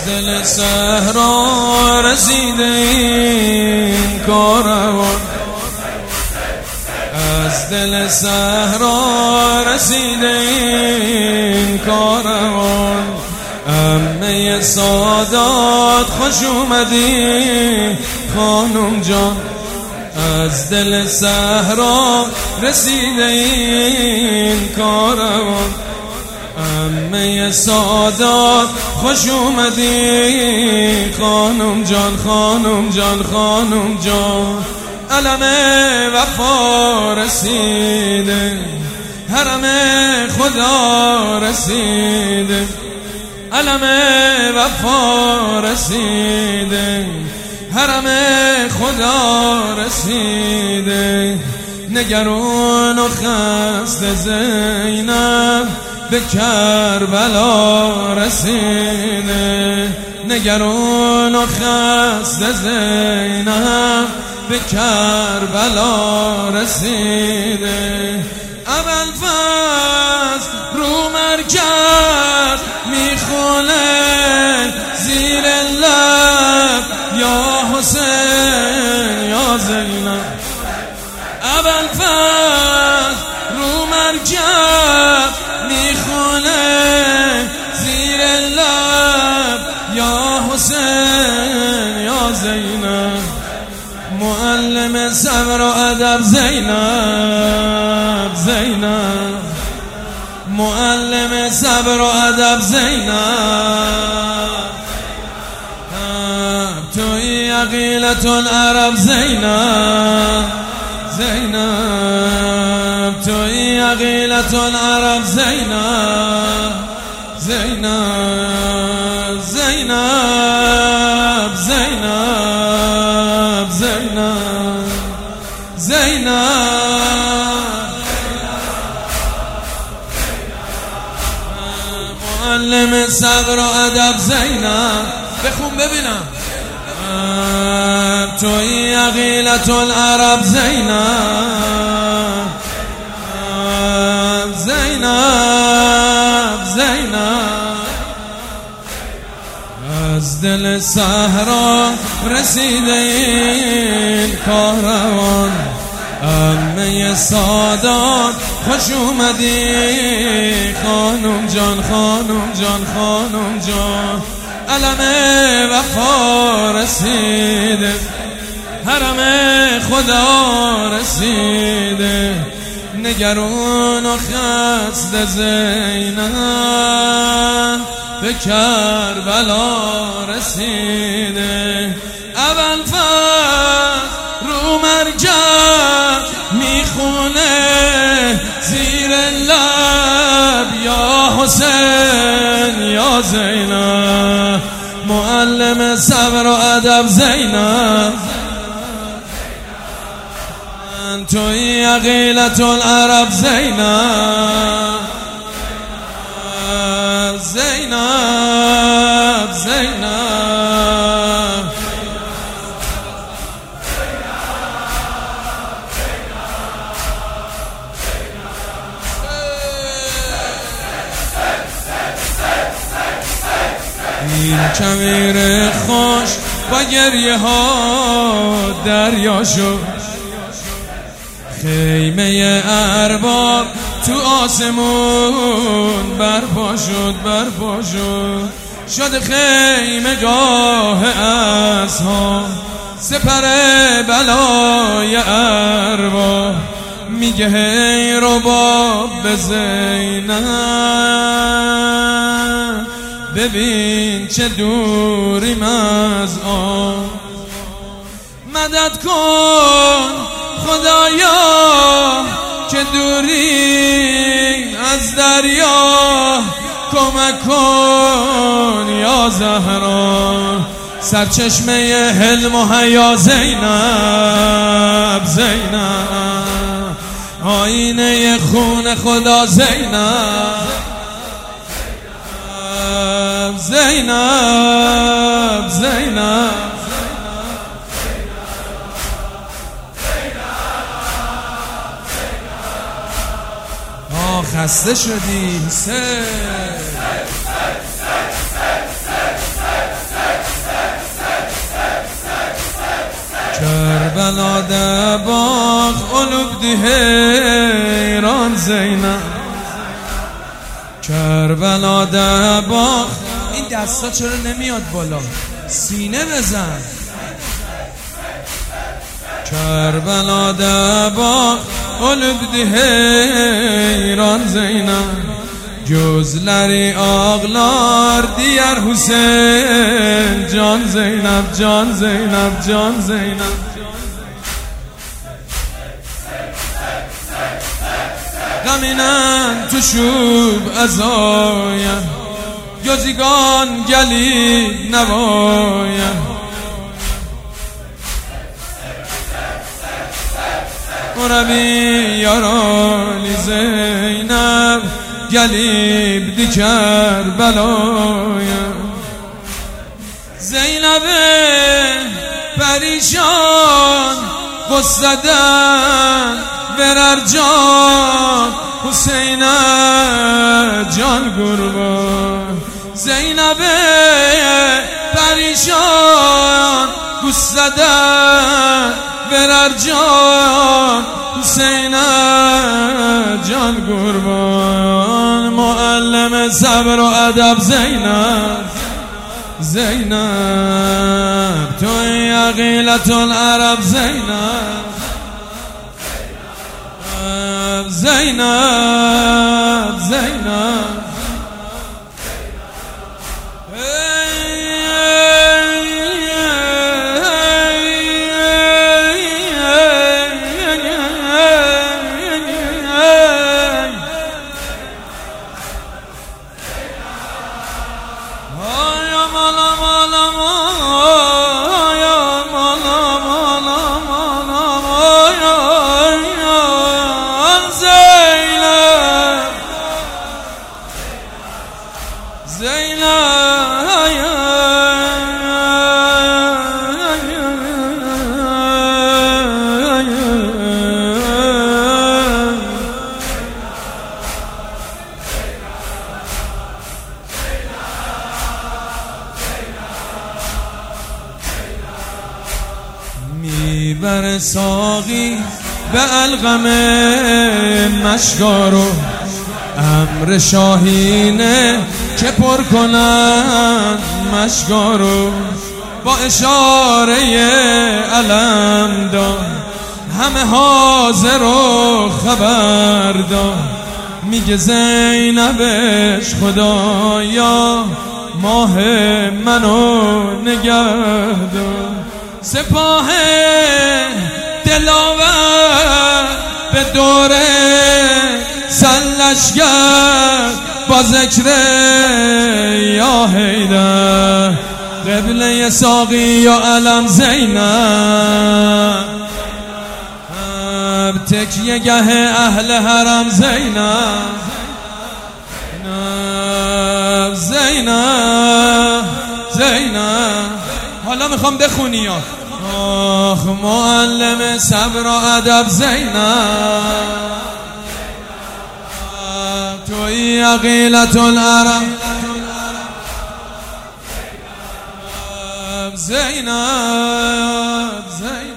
دل صحرا رسیده این کاروان، از دل صحرا رسیده این کاروان. عمه سادات خوش اومدی خانم جان، از دل صحرا رسیده این کاروان. عمه سادات خوش اومدی خانم جان، خانم جان، خانم جان. علم وفا رسیده، حرم خدا رسیده، علم وفا رسیده، حرم خدا رسیده. نگران و خسته زینب به کربلا رسیده، نگران و خسته زینب به کربلا رسیده. ابوالفضل رو مرکب میخونه زیر لب یا حسین یا زینب. ابوالفضل رو مرکب میخونه زیر لب یا حسین یا زینب. معلم صبر و ادب زینب، زینب معلم صبر و ادب زینب. توی عقیلة العرب زینب، زینب توی عقیلة العرب زینب، زینب زینب زینب زینب زینب. معلم صبر و ادب زینب. بخون ببینم. توی عقیلة العرب زینب، زینب زینب. از دل صحرا رسیده این کاروان. عمه سادات خوش اومدی خانم جان، خانم جان، خانم جان. علم وفا رسیده، حرم خدا رسیده. نگران و خسته زینب به کربلا رسیده. ابوالفضل رو مرکب میخونه زیر لب یا حسین یا زینب. معلم صبر و ادب زینب. توی عقیلة العرب زینب، زینب زینب. این کویر خوش با گریه ها دریا شد. خیمه ارباب تو آسمون برپا شد، برپا شد. شد خیمه گاه اصحاب، سپر بلای ارباب. میگه هی رباب به زینب، ببین چه دوریم از آن. مدد کن خدایا که دوری از دریا، کمک کن یا زهرا. سرچشمه حلم و حیا زینب، زینب آینه خون خدا زینب، زینب زینب. خسته شدی کربلا ده باغ قلوب ده حیران زینب کربلا ده باغ. این دستا چرا نمیاد بالا؟ سینه بزن. کربلا ده باغ قلوب ده حیران زینب gözleri ağlar diğer Hüseyin can Zeynep can Zeynep can Zeynep. Gaminen tuşub azaya gözügan gelip nevaya Orabi yarali Zeynep gelip diker belaya. Zeynep'e perişan gusseden verer can Hüseyin'e can kurban. Zeynep'e perişan gusseden verer can Hüseyin'e can kurban. Muallime sabr و ادب زینب زینب توی عقیلة العرب زینب زینب زینب. میبر ساقی به القم مشکارو امر شاهینه که پر کنند مشکارو با اشاره علم داد همه حاضر و خبر داد. میگه زینبش خدایا ماه منو نگه دار. سپاه دلاور به دوره سلشگر با ذکر یا حیدر قبله ساقی و علم زینب تکیه گه اهل حرم زینب زینب زینب. حالا میخوام بخونی یا آخ معلم صبر و ادب زینب توی عقیلة العرب زینب زینب.